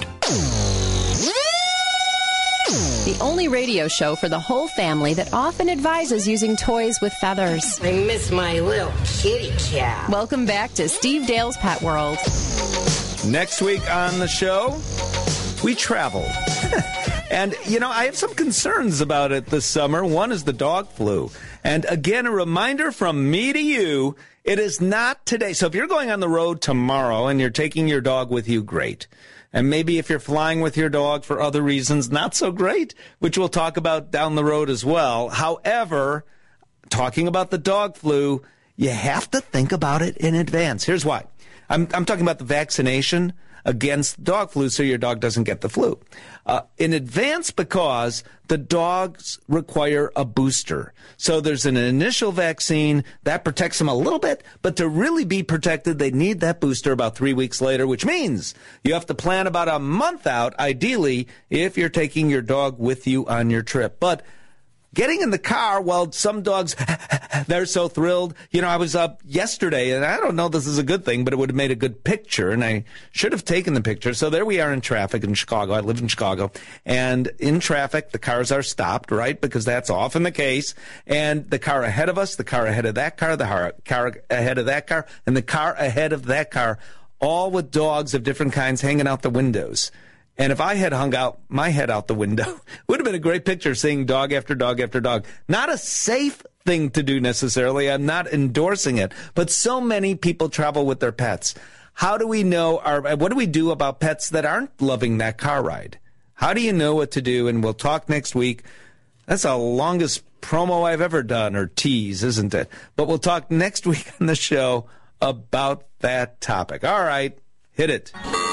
The only radio show for the whole family that often advises using toys with feathers. I miss my little kitty cat. Welcome back to Steve Dale's Pet World. Next week on the show, we travel. And, you know, I have some concerns about it this summer. One is the dog flu. And again, a reminder from me to you, it is not today. So if you're going on the road tomorrow and you're taking your dog with you, great. And maybe if you're flying with your dog for other reasons, not so great, which we'll talk about down the road as well. However, talking about the dog flu, you have to think about it in advance. Here's why. I'm, I'm talking about the vaccination against dog flu so your dog doesn't get the flu. Uh, in advance because the dogs require a booster. So there's an initial vaccine that protects them a little bit, but to really be protected, they need that booster about three weeks later, which means you have to plan about a month out, ideally, if you're taking your dog with you on your trip. But getting in the car, well, some dogs, they're so thrilled. You know, I was up yesterday, and I don't know this is a good thing, but it would have made a good picture, and I should have taken the picture. So there we are in traffic in Chicago. I live in Chicago. And in traffic, the cars are stopped, right, because that's often the case. And the car ahead of us, the car ahead of that car, the car ahead of that car, and the car ahead of that car, all with dogs of different kinds hanging out the windows. And if I had hung out my head out the window, it would have been a great picture seeing dog after dog after dog. Not a safe thing to do necessarily. I'm not endorsing it. But so many people travel with their pets. How do we know, our, what do we do about pets that aren't loving that car ride? How do you know what to do? And we'll talk next week. That's the longest promo I've ever done, or tease, isn't it? But we'll talk next week on the show about that topic. All right, hit it.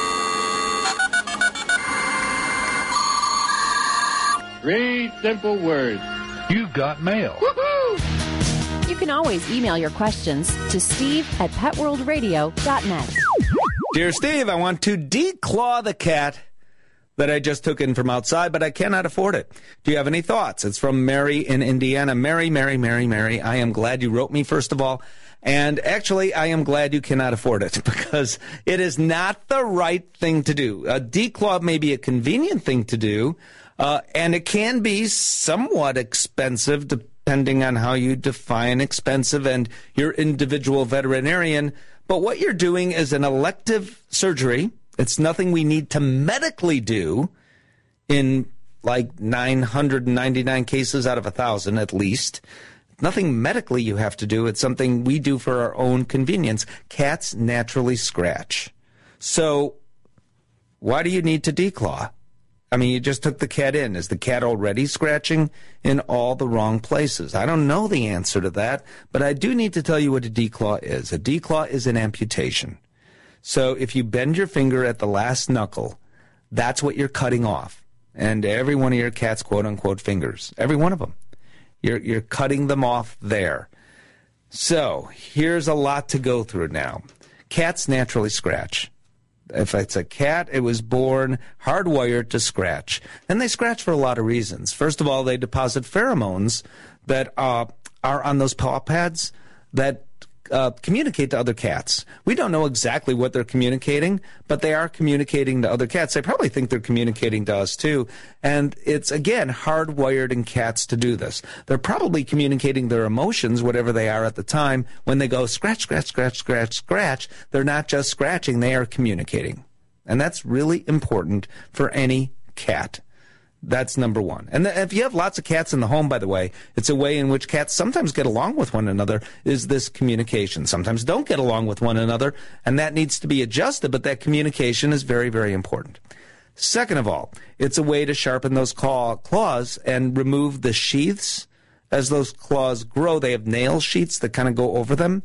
Three simple words. You've got mail. Woohoo! You can always email your questions to Steve at pet world radio dot net. Dear Steve, I want to declaw the cat that I just took in from outside, but I cannot afford it. Do you have any thoughts? It's from Mary in Indiana. Mary, Mary, Mary, Mary, I am glad you wrote me, first of all. And actually, I am glad you cannot afford it because it is not the right thing to do. A declaw may be a convenient thing to do. Uh, and it can be somewhat expensive depending on how you define expensive and your individual veterinarian. But what you're doing is an elective surgery. It's nothing we need to medically do in like nine hundred ninety-nine cases out of one thousand at least. Nothing medically you have to do. It's something we do for our own convenience. Cats naturally scratch. So why do you need to declaw? I mean, you just took the cat in. Is the cat already scratching in all the wrong places? I don't know the answer to that, but I do need to tell you what a declaw is. A declaw is an amputation. So if you bend your finger at the last knuckle, that's what you're cutting off. And every one of your cat's quote-unquote fingers, every one of them, you're, you're cutting them off there. So here's a lot to go through now. Cats naturally scratch. If it's a cat, it was born hardwired to scratch. And they scratch for a lot of reasons. First of all, they deposit pheromones that uh, are on those paw pads that uh, communicate to other cats. We don't know exactly what they're communicating, but they are communicating to other cats. They probably think they're communicating to us, too. And it's, again, hardwired in cats to do this. They're probably communicating their emotions, whatever they are at the time. When they go scratch, scratch, scratch, scratch, scratch, they're not just scratching, they are communicating. And that's really important for any cat. That's number one. And if you have lots of cats in the home, by the way, it's a way in which cats sometimes get along with one another, is this communication. Sometimes don't get along with one another, and that needs to be adjusted, but that communication is very, very important. Second of all, it's a way to sharpen those claw, claws and remove the sheaths. As those claws grow, they have nail sheaths that kind of go over them,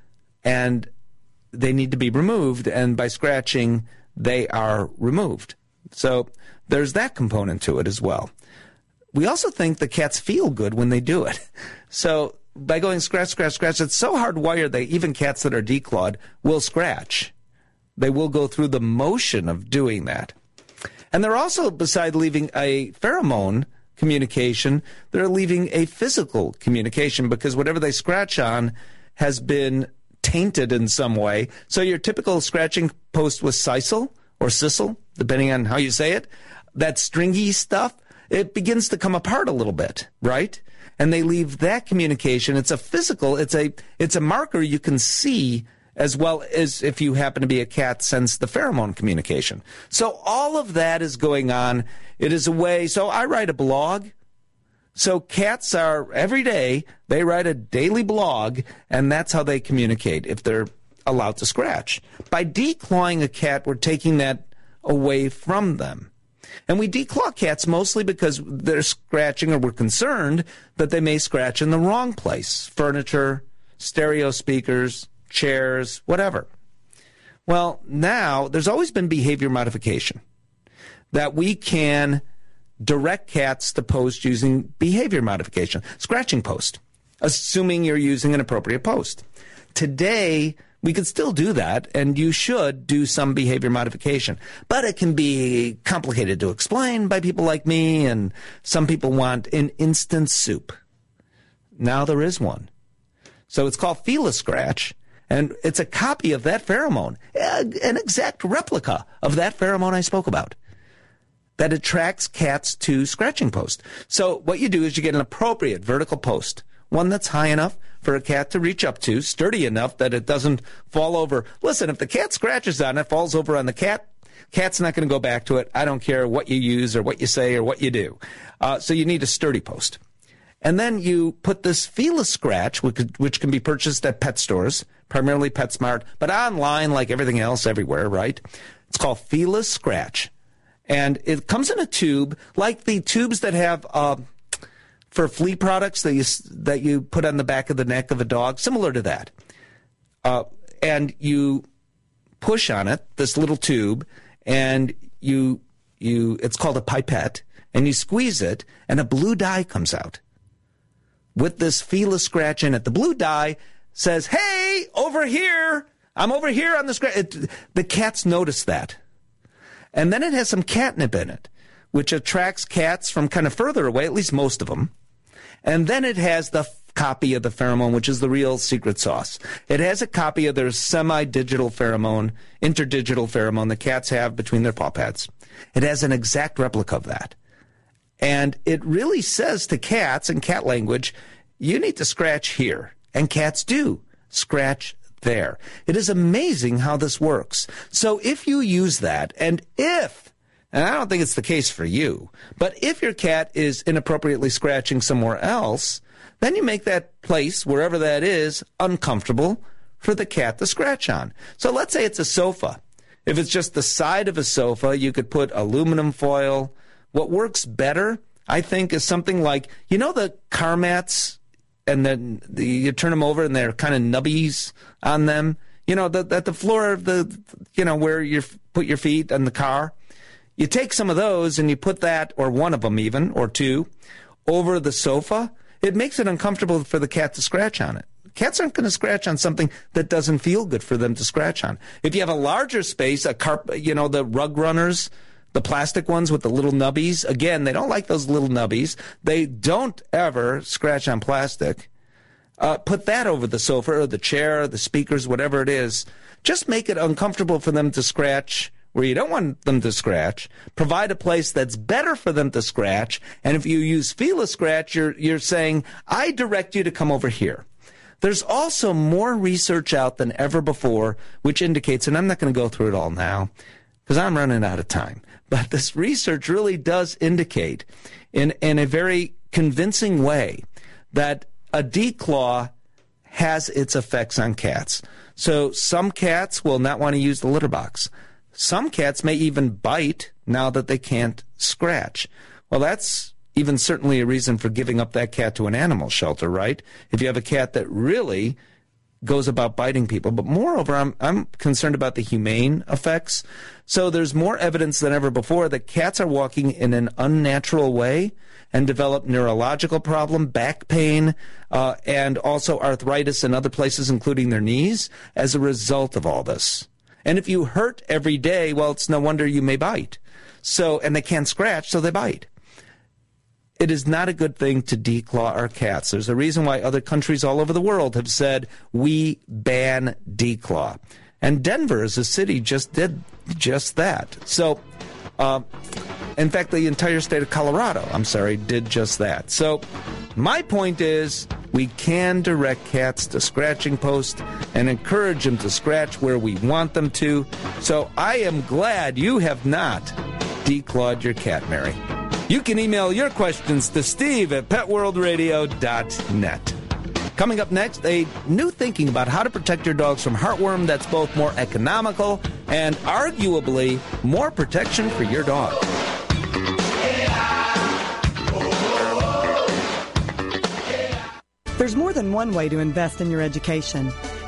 and they need to be removed, and by scratching, they are removed. So there's that component to it as well. We also think the cats feel good when they do it. So by going scratch, scratch, scratch, it's so hardwired that even cats that are declawed will scratch. They will go through the motion of doing that. And they're also, beside leaving a pheromone communication, they're leaving a physical communication because whatever they scratch on has been tainted in some way. So your typical scratching post with sisal or sisal, depending on how you say it, that stringy stuff, it begins to come apart a little bit, right? And they leave that communication. It's a physical, it's a it's a marker you can see, as well as if you happen to be a cat, sense the pheromone communication. So all of that is going on. It is a way, so I write a blog. So cats are, every day, they write a daily blog, and that's how they communicate if they're allowed to scratch. By declawing a cat, we're taking that away from them. And we declaw cats mostly because they're scratching, or we're concerned that they may scratch in the wrong place. Furniture, stereo speakers, chairs, whatever. Well, now there's always been behavior modification, that we can direct cats to post using behavior modification, scratching post, assuming you're using an appropriate post. Today, we can still do that, and you should do some behavior modification. But it can be complicated to explain by people like me, and some people want an instant soup. Now there is one. So it's called FeliScratch, and it's a copy of that pheromone, an exact replica of that pheromone I spoke about, that attracts cats to scratching post. So what you do is you get an appropriate vertical post, one that's high enough for a cat to reach up to, sturdy enough that it doesn't fall over. Listen, if the cat scratches on it, falls over on the cat, cat's not going to go back to it. I don't care what you use or what you say or what you do. Uh, so you need a sturdy post. And then you put this FeliScratch, which, which can be purchased at pet stores, primarily PetSmart, but online like everything else everywhere, right? It's called FeliScratch. And it comes in a tube, like the tubes that have uh, for flea products that you that you put on the back of the neck of a dog, similar to that. Uh, and you push on it, this little tube, and you you it's called a pipette, and you squeeze it, and a blue dye comes out with this FeliScratch in it. The blue dye says, "Hey, over here! I'm over here on the scratch." It, the cats notice that. And then it has some catnip in it, which attracts cats from kind of further away, at least most of them. And then it has the f- copy of the pheromone, which is the real secret sauce. It has a copy of their semi-digital pheromone, interdigital pheromone the cats have between their paw pads. It has an exact replica of that. And it really says to cats in cat language, you need to scratch here. And cats do scratch there. It is amazing how this works. So if you use that, and if, and I don't think it's the case for you, but if your cat is inappropriately scratching somewhere else, then you make that place, wherever that is, uncomfortable for the cat to scratch on. So let's say it's a sofa. If it's just the side of a sofa, you could put aluminum foil. What works better, I think, is something like, you know the car mats, and then the, you turn them over and they're kind of nubbies on them. You know, the, at the floor of the, you know, where you put your feet on the car. You take some of those and you put that, or one of them even, or two, over the sofa. It makes it uncomfortable for the cat to scratch on it. Cats aren't going to scratch on something that doesn't feel good for them to scratch on. If you have a larger space, a carp, you know, the rug runners, the plastic ones with the little nubbies, again, they don't like those little nubbies. They don't ever scratch on plastic. Uh, put that over the sofa or the chair, or the speakers, whatever it is. Just make it uncomfortable for them to scratch where you don't want them to scratch. Provide a place that's better for them to scratch. And if you use FeliScratch, you're, you're saying, I direct you to come over here. There's also more research out than ever before, which indicates, and I'm not going to go through it all now, because I'm running out of time. But this research really does indicate in, in a very convincing way that a declaw has its effects on cats. So some cats will not want to use the litter box. Some cats may even bite now that they can't scratch. Well, that's even certainly a reason for giving up that cat to an animal shelter, right? If you have a cat that really goes about biting people. But moreover, I'm, I'm concerned about the humane effects. So there's more evidence than ever before that cats are walking in an unnatural way and develop neurological problem, back pain, uh, and also arthritis in other places, including their knees, as a result of all this. And if you hurt every day, well, it's no wonder you may bite. So, and they can't scratch, so they bite. It is not a good thing to declaw our cats. There's a reason why other countries all over the world have said, we ban declaw. And Denver as a city just did just that. So, uh, in fact, the entire state of Colorado, I'm sorry, did just that. So, my point is, we can direct cats to scratching post and encourage them to scratch where we want them to. So, I am glad you have not declawed your cat, Mary. You can email your questions to Steve at pet world radio dot net. Coming up next, a new thinking about how to protect your dogs from heartworm that's both more economical and arguably more protection for your dog. There's more than one way to invest in your education.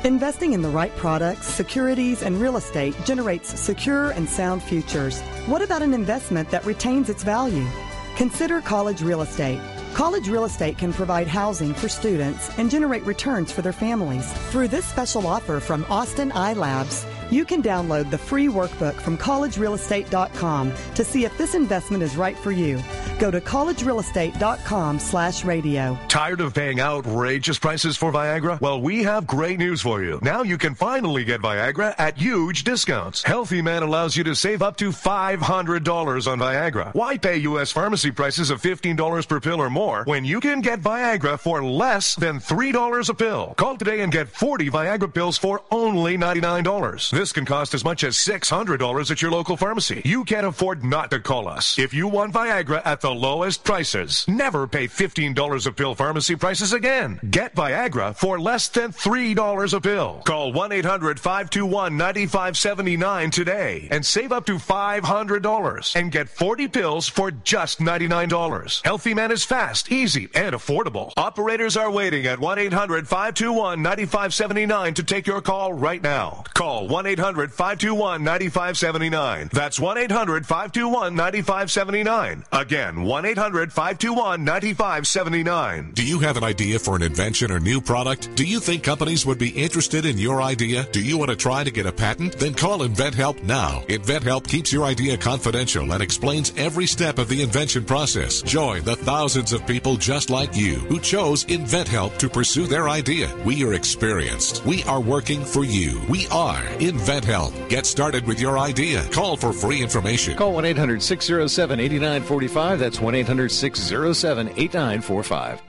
Investing in the right products, securities, and real estate generates secure and sound futures. What about an investment that retains its value? Consider College Real Estate. College Real Estate can provide housing for students and generate returns for their families. Through this special offer from Austin iLabs, you can download the free workbook from college real estate dot com to see if this investment is right for you. Go to college real estate dot com slash radio. Tired of paying outrageous prices for Viagra? Well, we have great news for you. Now you can finally get Viagra at huge discounts. Healthy Man allows you to save up to five hundred dollars on Viagra. Why pay U S pharmacy prices of fifteen dollars per pill or more when you can get Viagra for less than three dollars a pill? Call today and get forty Viagra pills for only ninety-nine dollars. This can cost as much as six hundred dollars at your local pharmacy. You can't afford not to call us. If you want Viagra at the lowest prices, never pay fifteen dollars a pill pharmacy prices again. Get Viagra for less than three dollars a pill. Call one eight hundred five two one nine five seven nine today and save up to five hundred dollars and get forty pills for just ninety-nine dollars. Healthy Man is fast, easy, and affordable. Operators are waiting at one eight hundred five two one nine five seven nine to take your call right now. Call one eight hundred five two one nine five seven nine. That's one eight hundred five two one nine five seven nine. Again, one eight hundred five two one nine five seven nine. Do you have an idea for an invention or new product? Do you think companies would be interested in your idea? Do you want to try to get a patent? Then call InventHelp now. InventHelp keeps your idea confidential and explains every step of the invention process. Join the thousands of people just like you who chose InventHelp to pursue their idea. We are experienced. We are working for you. We are InventHelp. Get started with your idea. Call for free information. Call one eight hundred six oh seven eight nine four five. That's one eight hundred six oh seven eight nine four five.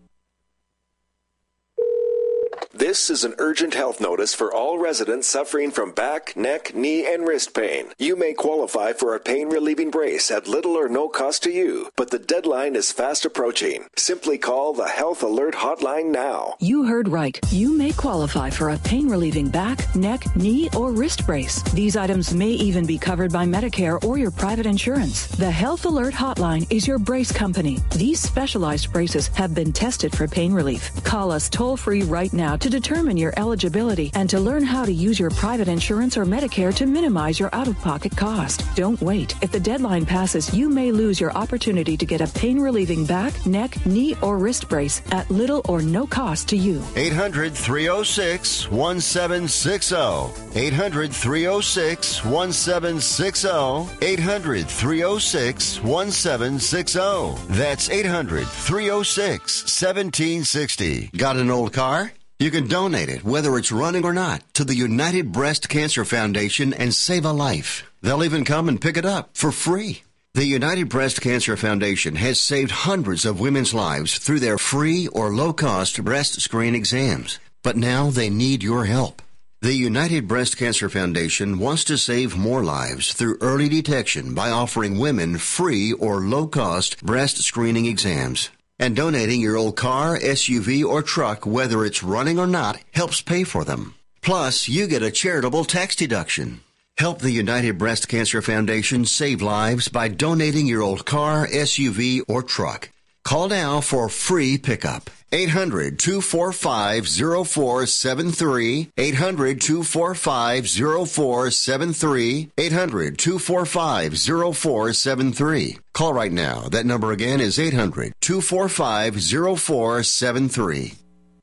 This is an urgent health notice for all residents suffering from back, neck, knee, and wrist pain. You may qualify for a pain-relieving brace at little or no cost to you, but the deadline is fast approaching. Simply call the Health Alert Hotline now. You heard right. You may qualify for a pain-relieving back, neck, knee, or wrist brace. These items may even be covered by Medicare or your private insurance. The Health Alert Hotline is your brace company. These specialized braces have been tested for pain relief. Call us toll-free right now to determine your eligibility and to learn how to use your private insurance or Medicare to minimize your out-of-pocket cost. Don't wait. If the deadline passes, you may lose your opportunity to get a pain-relieving back, neck, knee, or wrist brace at little or no cost to you. eight hundred three oh six one seven six oh. eight hundred three oh six one seven six oh. eight hundred three oh six one seven six oh. That's eight hundred three oh six one seven six oh. Got an old car? You can donate it, whether it's running or not, to the United Breast Cancer Foundation and save a life. They'll even come and pick it up for free. The United Breast Cancer Foundation has saved hundreds of women's lives through their free or low-cost breast screen exams. But now they need your help. The United Breast Cancer Foundation wants to save more lives through early detection by offering women free or low-cost breast screening exams. And donating your old car, S U V, or truck, whether it's running or not, helps pay for them. Plus, you get a charitable tax deduction. Help the United Breast Cancer Foundation save lives by donating your old car, S U V, or truck. Call now for free pickup. eight hundred two four five oh four seven three. eight hundred two four five oh four seven three. eight hundred two four five oh four seven three. Call right now. That number again is eight hundred two four five oh four seven three.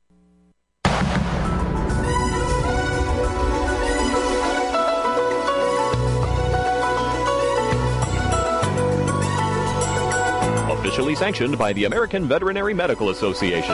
Officially sanctioned by the American Veterinary Medical Association.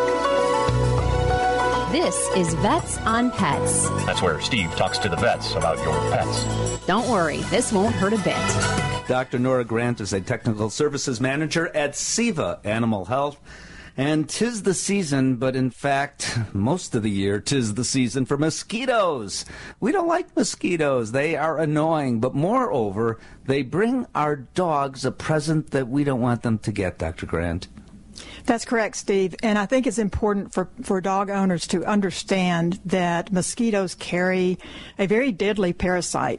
This is Vets on Pets. That's where Steve talks to the vets about your pets. Don't worry, this won't hurt a bit. Doctor Nora Grant is a technical services manager at SIVA Animal Health. And 'tis the season, but in fact, most of the year, 'tis the season for mosquitoes. We don't like mosquitoes. They are annoying, but moreover, they bring our dogs a present that we don't want them to get, Doctor Grant. That's correct, Steve. And I think it's important for, for dog owners to understand that mosquitoes carry a very deadly parasite.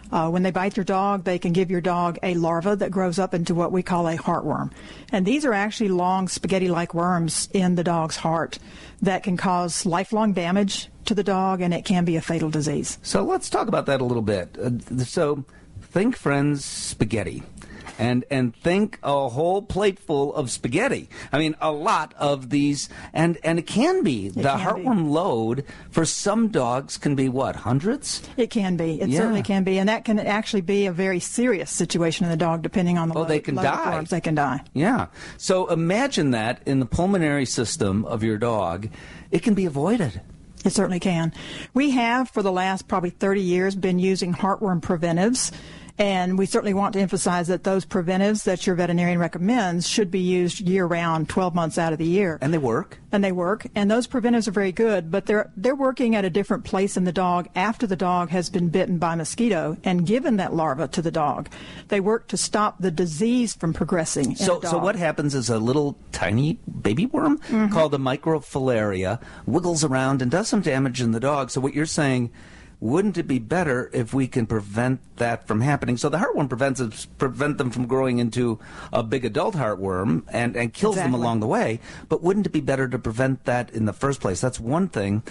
Uh, when they bite your dog, they can give your dog a larva that grows up into what we call a heartworm. And these are actually long spaghetti-like worms in the dog's heart that can cause lifelong damage to the dog, and it can be a fatal disease. So let's talk about that a little bit. Uh, so think, friends, spaghetti. And and think a whole plate full of spaghetti. I mean, a lot of these, and, and it can be. It the can heartworm be. load for some dogs can be, what, hundreds? It can be. It yeah. certainly can be. And that can actually be a very serious situation in the dog, depending on the oh, load, they can load die. of worms. They can die. Yeah. So imagine that in the pulmonary system of your dog. It can be avoided. It certainly can. We have, for the last probably thirty years, been using heartworm preventives. And we certainly want to emphasize that those preventives that your veterinarian recommends should be used year-round, twelve months out of the year. And they work. And they work. And those preventives are very good, but they're they're working at a different place in the dog after the dog has been bitten by a mosquito and given that larva to the dog. They work to stop the disease from progressing in so, the dog. So what happens is a little tiny baby worm mm-hmm. called a microfilaria wiggles around and does some damage in the dog. So what you're saying, wouldn't it be better if we can prevent that from happening? So the heartworm prevents prevent them from growing into a big adult heartworm and, and kills exactly. them along the way. But wouldn't it be better to prevent that in the first place? That's one thing,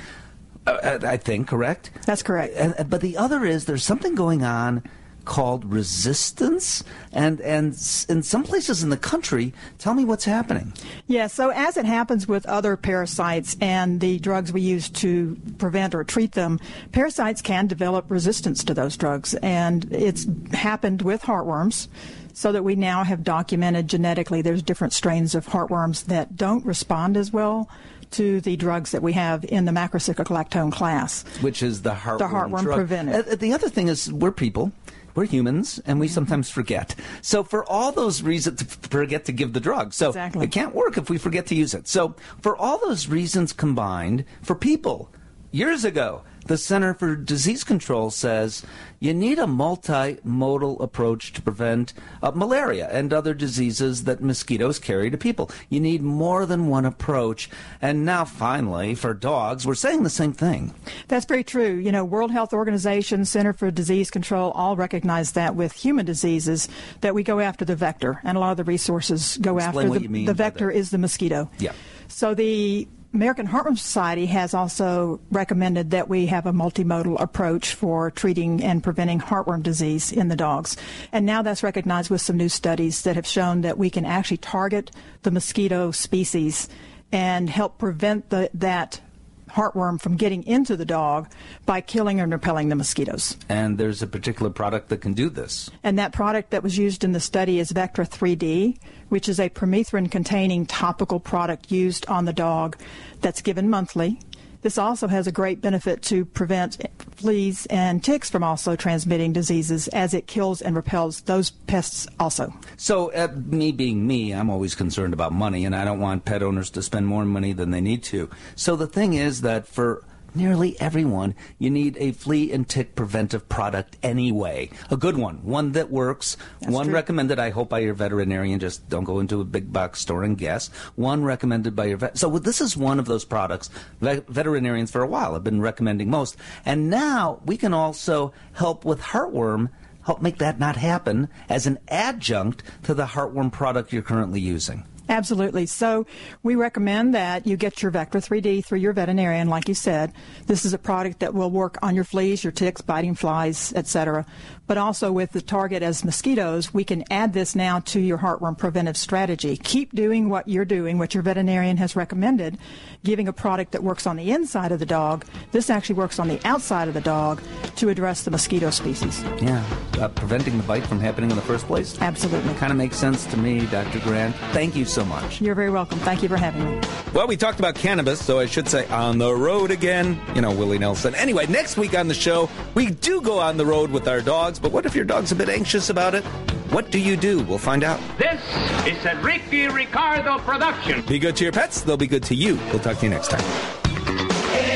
uh, I think, correct? That's correct. And, but the other is there's something going on called resistance, and and in some places in the country, tell me what's happening. Yeah, so as it happens with other parasites and the drugs we use to prevent or treat them, parasites can develop resistance to those drugs, and it's happened with heartworms. So that we now have documented genetically there's different strains of heartworms that don't respond as well to the drugs that we have in the macrocyclic lactone class. Which is the heartworm, the heartworm drug. preventive. Uh, the other thing is we're people. We're humans, and we mm-hmm. sometimes forget. So for all those reasons, to forget to give the drug. So exactly. it can't work if we forget to use it. So for all those reasons combined, for people, years ago, the Center for Disease Control says you need a multimodal approach to prevent uh, malaria and other diseases that mosquitoes carry to people. You need more than one approach. And now, finally, for dogs, we're saying the same thing. That's very true. You know, World Health Organization, Center for Disease Control, all recognize that with human diseases, that we go after the vector. And a lot of the resources go Explain after what the, you mean the by vector that. is the mosquito. Yeah. So the American Heartworm Society has also recommended that we have a multimodal approach for treating and preventing heartworm disease in the dogs. And now that's recognized with some new studies that have shown that we can actually target the mosquito species and help prevent the, that heartworm from getting into the dog by killing and repelling the mosquitoes. And there's a particular product that can do this. And that product that was used in the study is Vectra three D, which is a permethrin-containing topical product used on the dog that's given monthly. This also has a great benefit to prevent fleas and ticks from also transmitting diseases, as it kills and repels those pests also. So, uh, me being me, I'm always concerned about money, and I don't want pet owners to spend more money than they need to. So the thing is that for nearly everyone, you need a flea and tick preventive product anyway. A good one, one that works, That's one true. recommended, I hope, by your veterinarian. Just don't go into a big box store and guess. One recommended by your vet. So this is one of those products vet- veterinarians for a while have been recommending most. And now we can also help with heartworm, help make that not happen as an adjunct to the heartworm product you're currently using. Absolutely. So we recommend that you get your Vectra three D through your veterinarian, like you said. This is a product that will work on your fleas, your ticks, biting flies, et cetera. But also with the target as mosquitoes, we can add this now to your heartworm preventive strategy. Keep doing what you're doing, what your veterinarian has recommended, giving a product that works on the inside of the dog. This actually works on the outside of the dog to address the mosquito species. Yeah, uh, preventing the bite from happening in the first place. Absolutely. Kind of makes sense to me, Doctor Grant. Thank you so much. You're very welcome. Thank you for having me. Well, we talked about cannabis, so I should say on the road again. You know, Willie Nelson. Anyway, next week on the show, we do go on the road with our dogs, but what if your dog's a bit anxious about it? What do you do? We'll find out. This is a Ricky Ricardo production. Be good to your pets. They'll be good to you. We'll talk to you next time.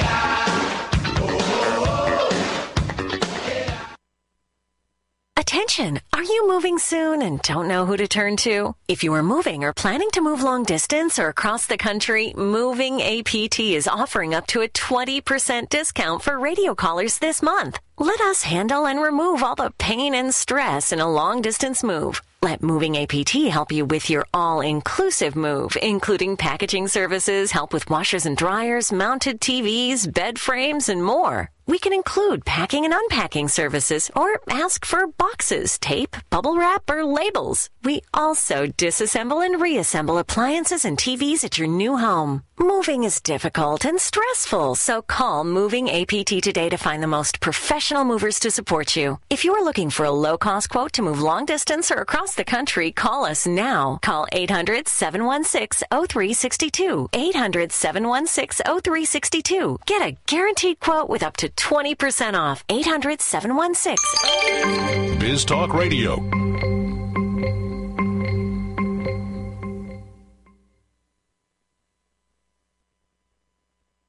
Attention Attention! Are you moving soon and don't know who to turn to? If you are moving or planning to move long distance or across the country, Moving A P T is offering up to a twenty percent discount for radio callers this month. Let us handle and remove all the pain and stress in a long-distance move. Let Moving A P T help you with your all-inclusive move, including packaging services, help with washers and dryers, mounted T Vs, bed frames, and more. We can include packing and unpacking services or ask for boxes, tape, bubble wrap, or labels. We also disassemble and reassemble appliances and T Vs at your new home. Moving is difficult and stressful, so call Moving A P T today to find the most professional movers to support you. If you are looking for a low-cost quote to move long distance or across the country, call us now. Call eight hundred, seven one six, zero three six two. eight hundred, seven one six, zero three six two. Get a guaranteed quote with up to twenty percent off. eight hundred, seven one six. Biz Talk Radio.